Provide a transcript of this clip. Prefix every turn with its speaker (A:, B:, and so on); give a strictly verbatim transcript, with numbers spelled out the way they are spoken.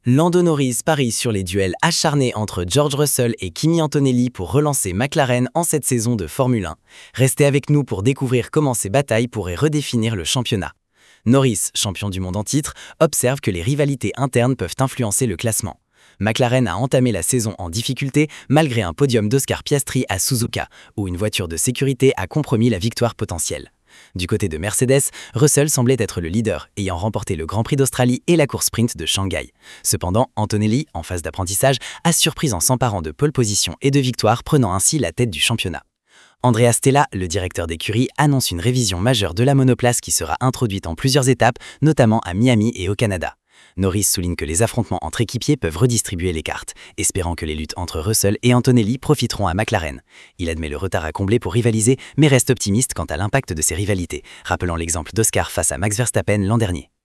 A: Lando Norris parie sur les duels acharnés entre George Russell et Kimi Antonelli pour relancer McLaren en cette saison de Formule un. Restez avec nous pour découvrir comment ces batailles pourraient redéfinir le championnat. Norris, champion du monde en titre, observe que les rivalités internes peuvent influencer le classement. McLaren a entamé la saison en difficulté malgré un podium d'Oscar Piastri à Suzuka, où une voiture de sécurité a compromis la victoire potentielle. Du côté de Mercedes, Russell semblait être le leader, ayant remporté le Grand Prix d'Australie et la course sprint de Shanghai. Cependant, Antonelli, en phase d'apprentissage, a surpris en s'emparant de pole position et de victoire, prenant ainsi la tête du championnat. Andrea Stella, le directeur d'écurie, annonce une révision majeure de la monoplace qui sera introduite en plusieurs étapes, notamment à Miami et au Canada. Norris souligne que les affrontements entre équipiers peuvent redistribuer les cartes, espérant que les luttes entre Russell et Antonelli profiteront à McLaren. Il admet le retard à combler pour rivaliser, mais reste optimiste quant à l'impact de ces rivalités, rappelant l'exemple d'Oscar face à Max Verstappen l'an dernier.